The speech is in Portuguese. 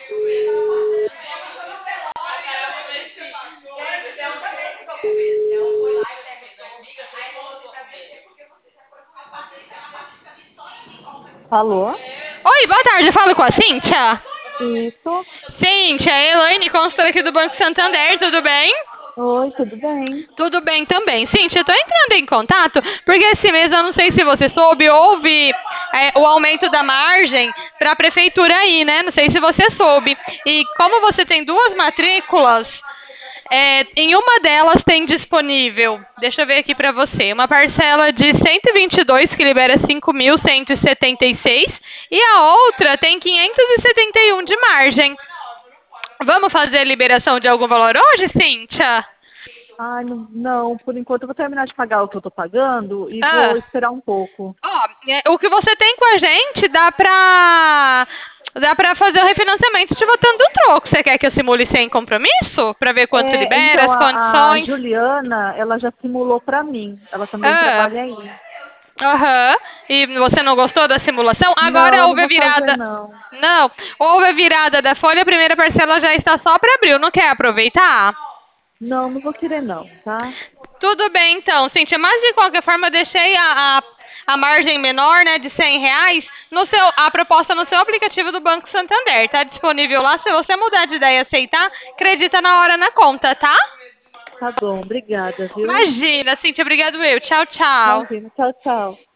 Alô? Oi, boa tarde, eu falo com a Cíntia. Isso. Cíntia, Elaine, consultora aqui do Banco Santander, tudo bem? Oi, tudo bem? Tudo bem também. Cíntia, eu tô entrando em contato porque esse mês, eu não sei se você soube, houve o aumento da margem para a prefeitura aí, né? Não sei se você soube. E como você tem duas matrículas, em uma delas tem disponível, deixa eu ver aqui para você, uma parcela de 122 que libera 5.176 e a outra tem 571 de margem. Vamos fazer a liberação de algum valor hoje, Cíntia? Ai, não, não, por enquanto eu vou terminar de pagar o que eu tô pagando e vou Ah, esperar um pouco. ó, o que você tem com a gente dá pra fazer o refinanciamento te botando um troco. Você quer que eu simule sem compromisso? Pra ver quanto libera, Então as a condições? Juliana, ela já simulou pra mim. Ela também Ah, trabalha aí. aham. E você não gostou da simulação? Não, Agora eu não houve a vou fazer virada. não. Não, houve a virada da folha, a primeira parcela já está só para abril. Não quer aproveitar? Não, não vou querer não, tá? Tudo bem, então, Cíntia, mas de qualquer forma eu deixei a margem menor, né, de R$ 100, a proposta no seu aplicativo do Banco Santander. Está disponível lá, se você mudar de ideia e aceitar, acredita na hora na conta, tá? Tá bom, obrigada, viu? Imagina, Cíntia, obrigado eu. Tchau, tchau. Imagina, tchau, tchau.